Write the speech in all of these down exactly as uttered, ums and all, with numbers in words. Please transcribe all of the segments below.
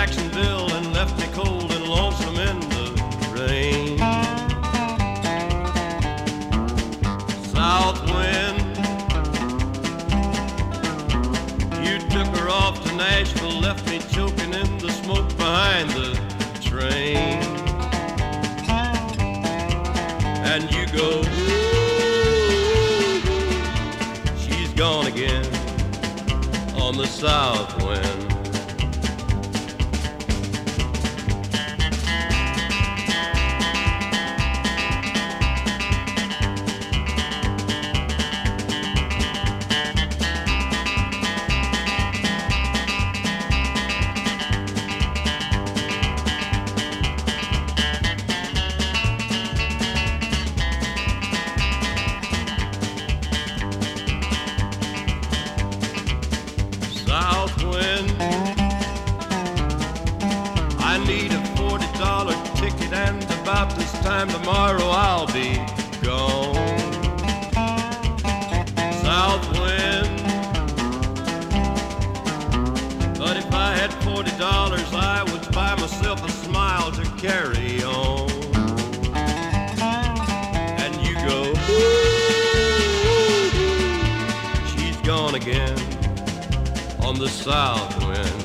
Jacksonville and left me cold and lonesome in the rain. South wind, you took her off to Nashville, left me choking in the smoke behind the train. And you go, she's gone again on the south wind. South wind, I need a forty dollar ticket, and about this time tomorrow I'll be gone. South wind, but if I had forty dollars I would buy myself a smile to carry on. And you go, she's gone again on the south wind.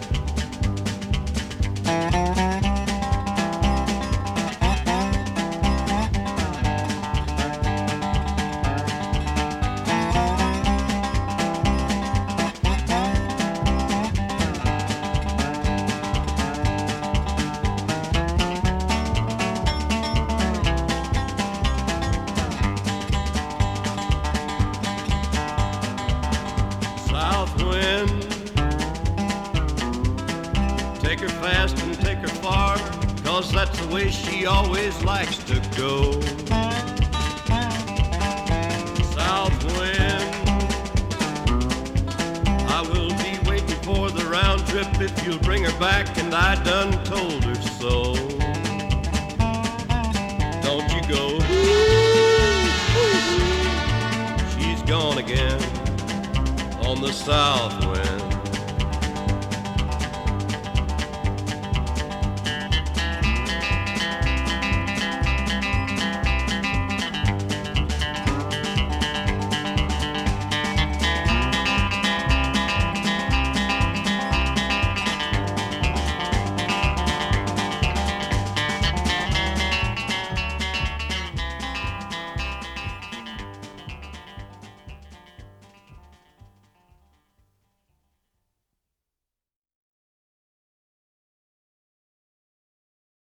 South wind, take her fast and take her far, 'cause that's the way she always likes to go. South wind, I will be waiting for the round trip if you'll bring her back, and I done told her so. Don't you go, she's gone again on the south wind.